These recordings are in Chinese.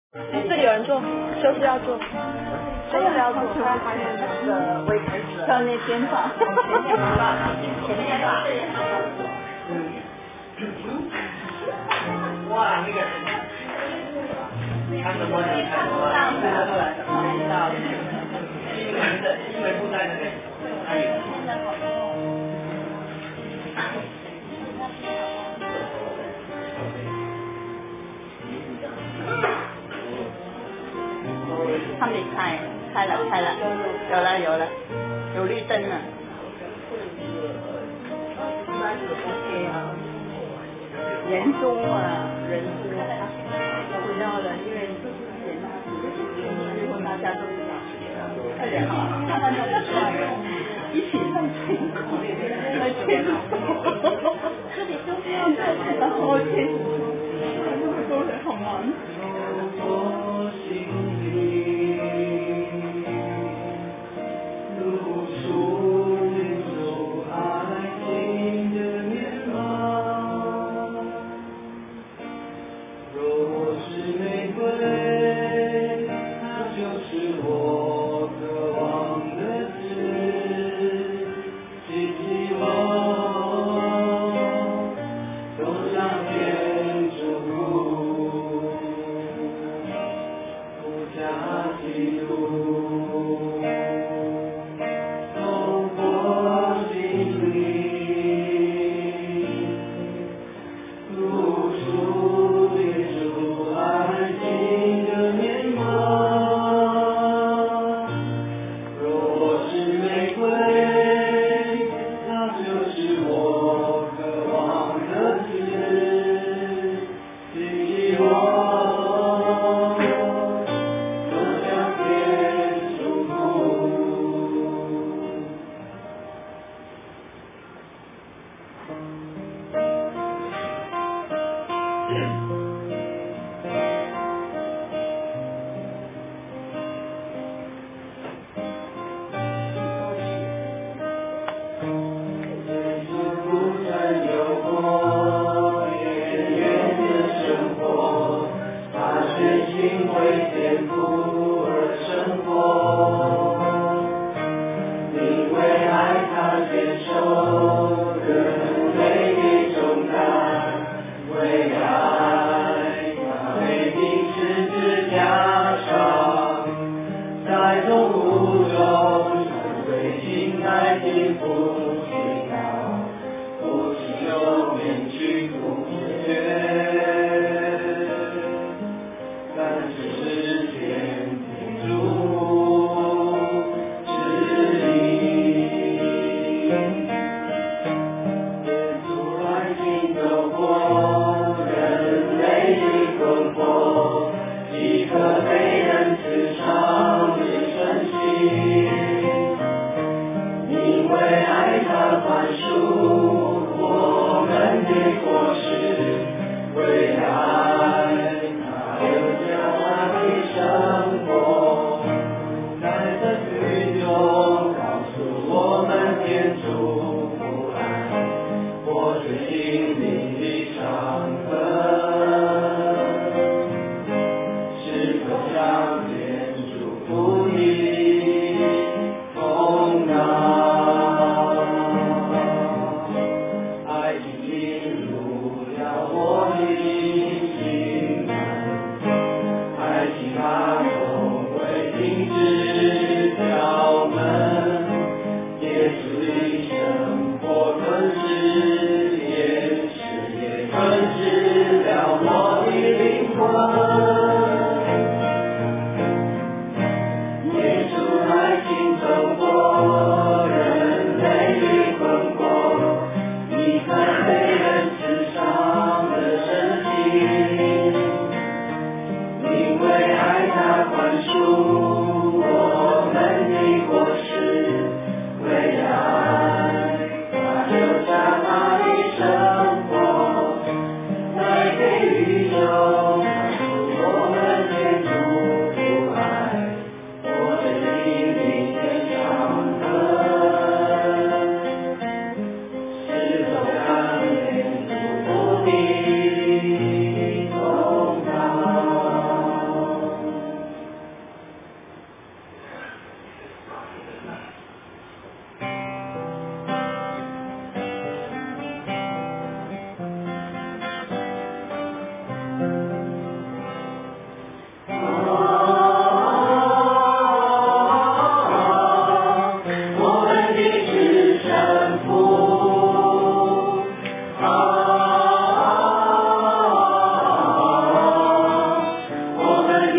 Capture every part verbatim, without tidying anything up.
这里有人做，休息要做，休息要做。还有那个微开始，还有那边吧，前面吧，前面吧。哇，那个，看什么？你看什么？看什么？看到新闻的新闻部在那里，哪里？他没开，开了开了，有了有了，有绿灯了。人多啊，人多，我知道了，因为之前啊，最后大家都知道，快点好，慢慢的出来，一起上天空，来天空，这里都是要这，然后天空，都很好玩。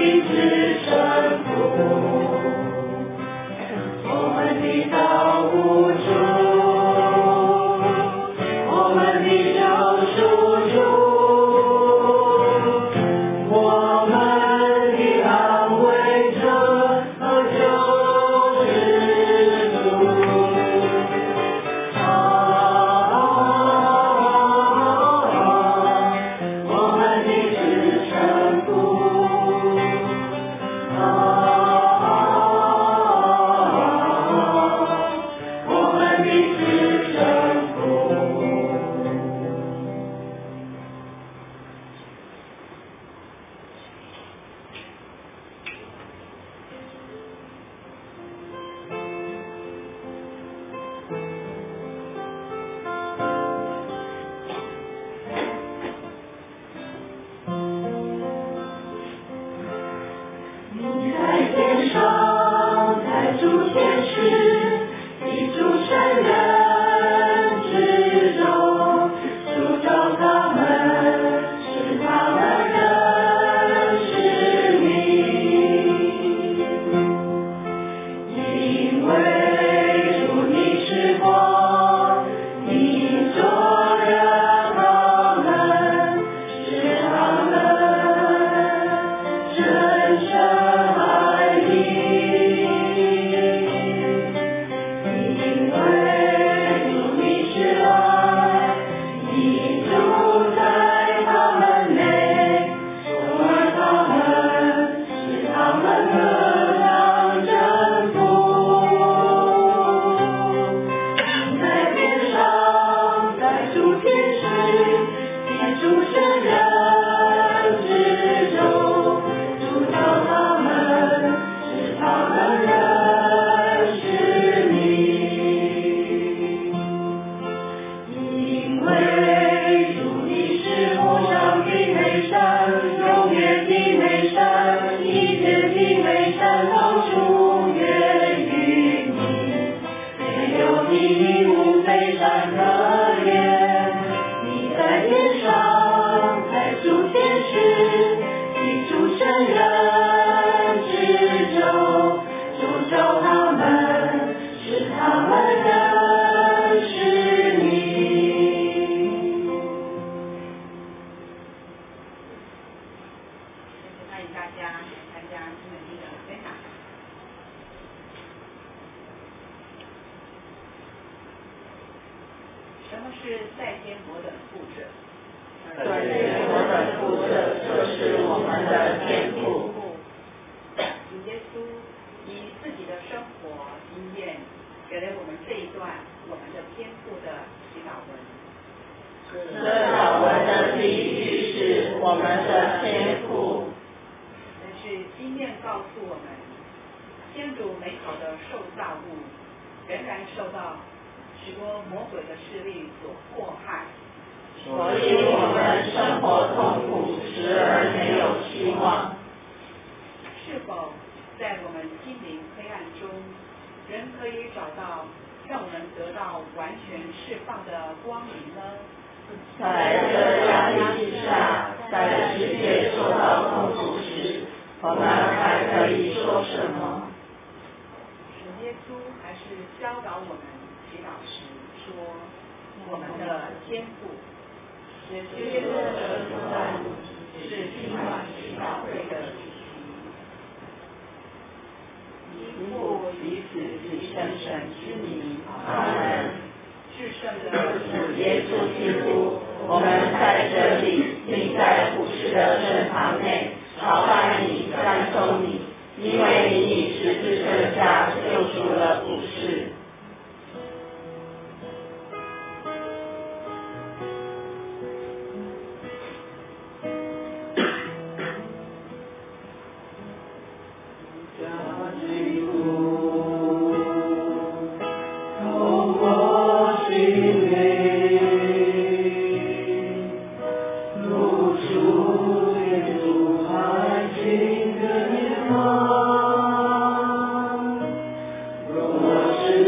我是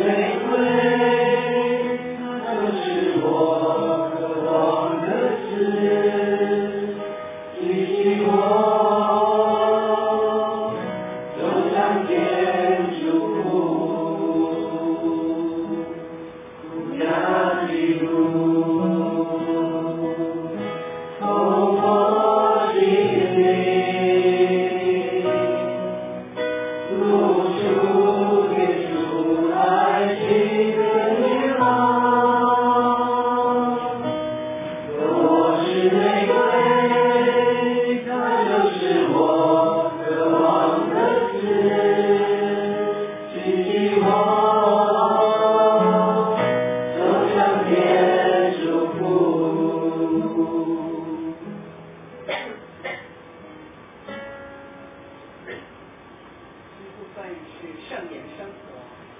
语是圣言生活。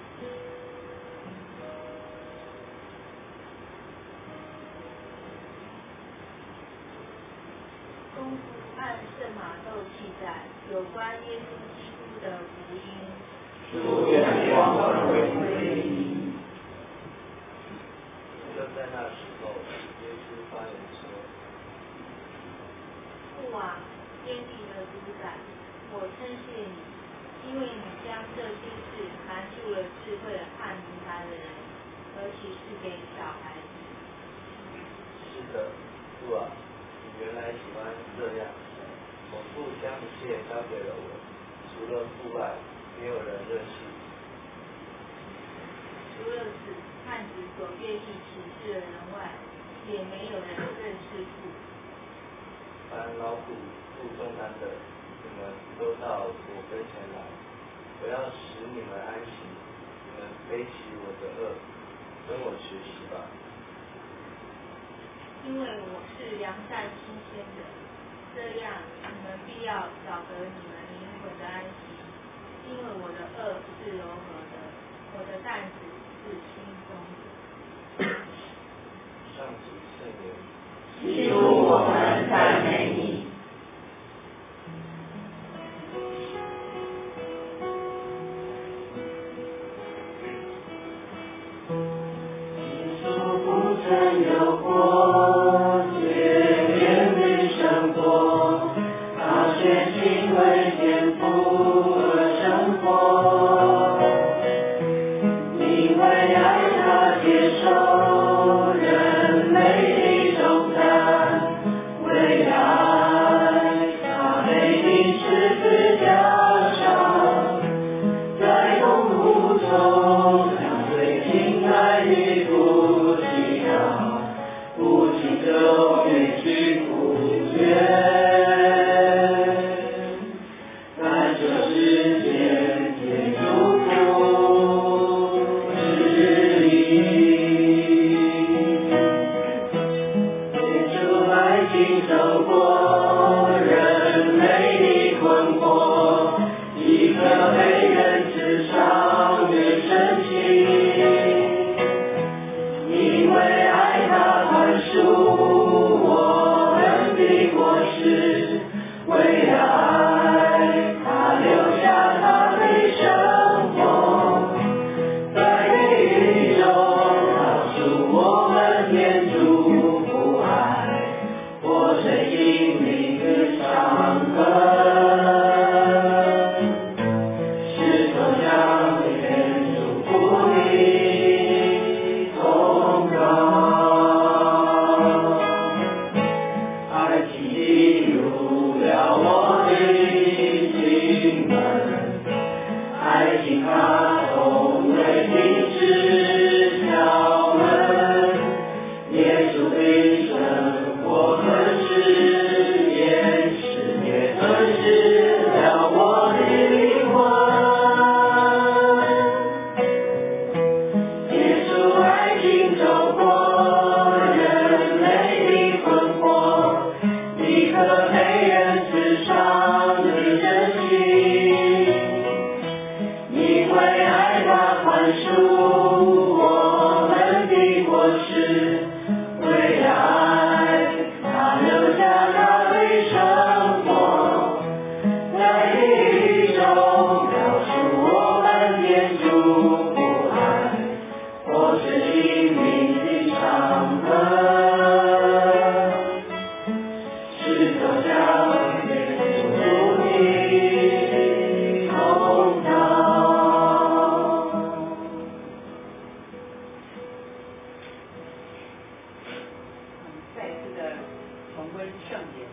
公福按圣马窦记载有关耶稣基督的福音。 主愿光荣归你。 就在那时候，耶稣发言说：“ 父啊，天地的主宰，我称谢你，因为你将这些事含住了智慧和明白的人，而启示给小孩子。” 是的，父啊，你原来喜欢这样。我父将一切交给了我，除了父外，没有人认识。 除了子和子所愿意启示的人外，也没有人认识父。 凡劳苦负重担的，你们都到我跟前来，我要使你们安息。你们背起我的恶，跟我学习吧。 因为我是良善新鲜的，这样你们必要找得你们灵魂的安息。因为我的恶是柔和的，我的担子是轻松的。 上主圣言。 基督，我们赞美你。耶稣不曾有过洁面的生活，他却因为天父而生活，因为爱他接受人类的重担，为爱他被钉十字架上，在痛苦中让最亲爱的父亲啊，父亲中越去苦觉，在这世界天主福之力，天主爱情胜过人类的困惑，一颗被人刺伤的真情，因为爱他宽恕我们的过失，为爱他留下他的生活，在地狱中告诉我们天主不爱活着心灵的伤痕，是否将天主福你同高，爱情进入了我的心门，爱情它从未停止敲门，耶稣的生活吞噬厌世，也吞噬了我的灵魂。耶稣爱情走过人类的困惑，一颗被人刺伤的真心，因为爱他宽恕我们的过失，为爱他留下他的生活，在地狱中告诉我们天主不爱活着心灵的伤痕，是否将天主福你同高。 再次的重温圣言。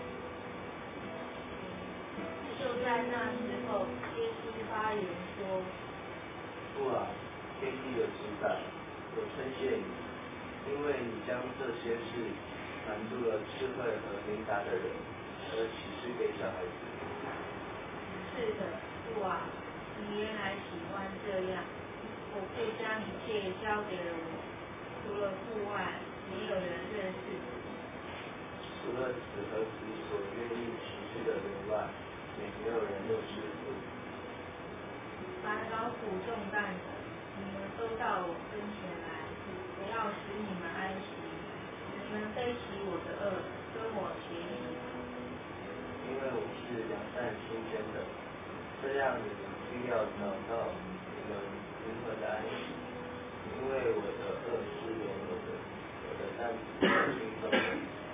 就在那时候，耶稣发言说：“ 父啊，天地的主宰，我称谢你，因为你将这些事含住了智慧和明达的人，而启示给小孩子。” 是的，父啊，你原来喜欢这样。我父将一切交给了我，除了父外，没有人认识子。 除了子和子所愿意启示的人外，也没有人认识父。 凡劳苦重担的，你们都到我跟前来，我要使你们安息。你们背起我的恶，跟我学习。 因为我是良善新鲜的，这样你们必要找到你们灵魂的安息。因为我的恶是柔和的，我的担子是轻松的。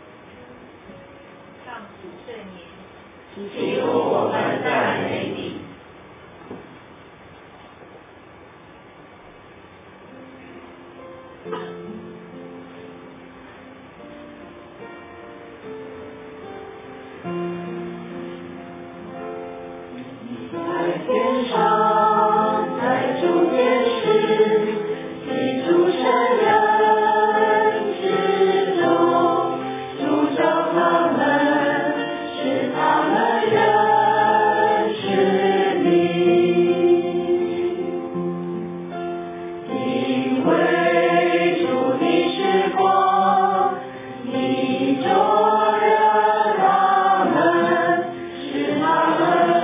上主圣言。 基督，我们赞美你。在天上，在诸天使，记住圣人之中，主召他们，使他们认识你。因为主你是光，你照亮他们，使他们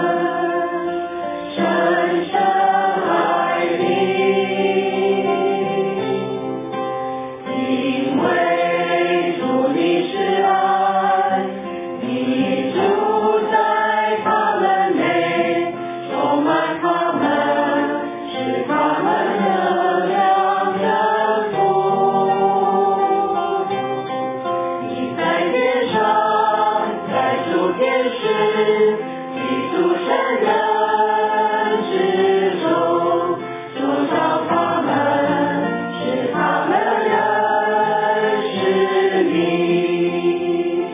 深深爱你。因为主你是爱，你住在他们内，充满他们，使他们得良人福。你在天上，在诸天使，记住圣人之中，主召他们，使他们认识你。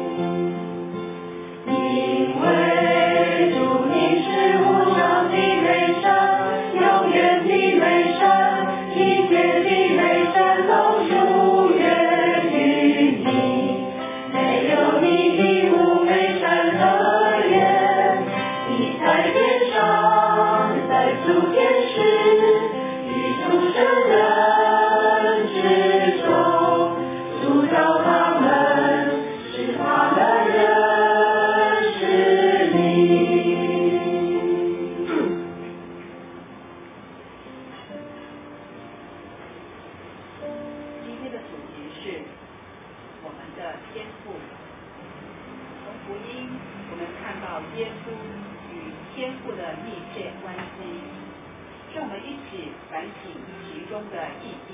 因为主你是无上的美善，永远的美善，一切的美善都属于你。没有你的无美善可言。你在天上，在诸天使，记住圣人之中，主召他们，使他们认识你。 今天的主题是我们的天父。从福音我们看到耶稣与天父的密切关系，让我们一起反省其中的意义。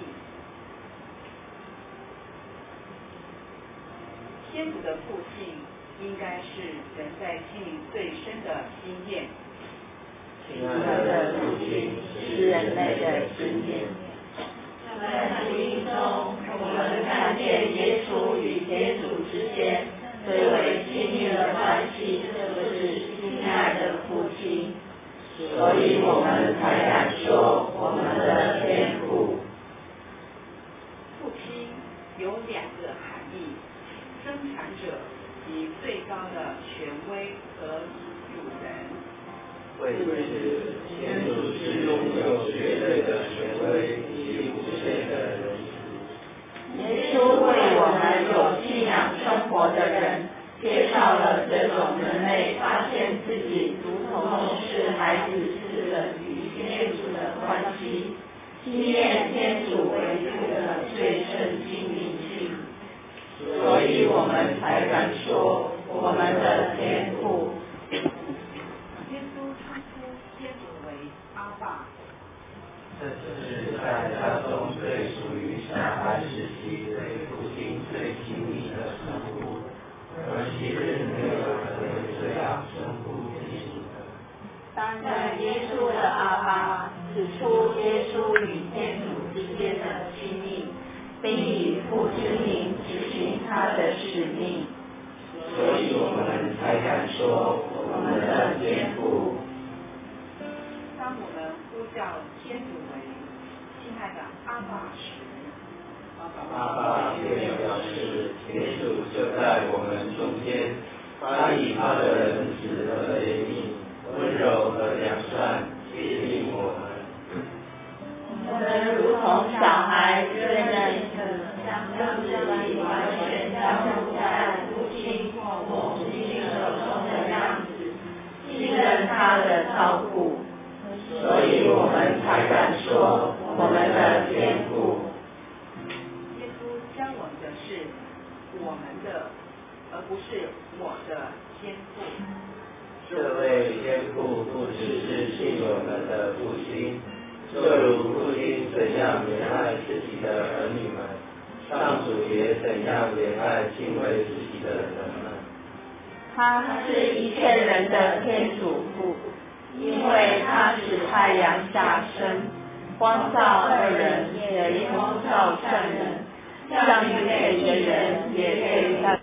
天主的父性应该是人在心灵最深的经验。 亲爱的父亲是人类的经验。在福音中，我们看见耶稣与天主之间最为亲密的关系就是亲爱的父亲，所以我们才敢说我们的天父。 父亲有两个含义：生产者及最高的权威和主人。 为此，天主是拥有绝对的权威及无限的仁慈。 耶稣为我们有信仰生活的人介绍了这种人类发现自己如同是孩子似的与天主的关系，经验天主为父的最深亲密性，所以我们才敢说我们的天父。 耶稣称呼天主为阿爸。 这是在家中最属于小孩时期对父亲最亲密的称呼，而昔日没有人会这样称呼天主的。 当然，耶稣的阿爸指出耶稣与天主之间的亲密，并以父之名执行他的使命，所以我们才敢说我们的天父。 当我们呼叫天主为亲爱的阿爸时， 阿爸便表示天主就在我们中间，他以他的仁慈和怜悯、温柔和良善接近我们。 我们如同小孩认认将自己完全交付在父亲或母亲手中的样子，信任他的照顾， 所以我们才敢说我们的天父。 耶稣将我们的是我们的，而不是我的天父。 这位天父不只是信我们的父亲，就如父亲怎样怜爱自己的儿女们，上主也怎样怜爱敬畏自己的人们。 他是一切人的天主父，因为他使太阳下生，光照恶人，也光照善人，让一切的人也可以在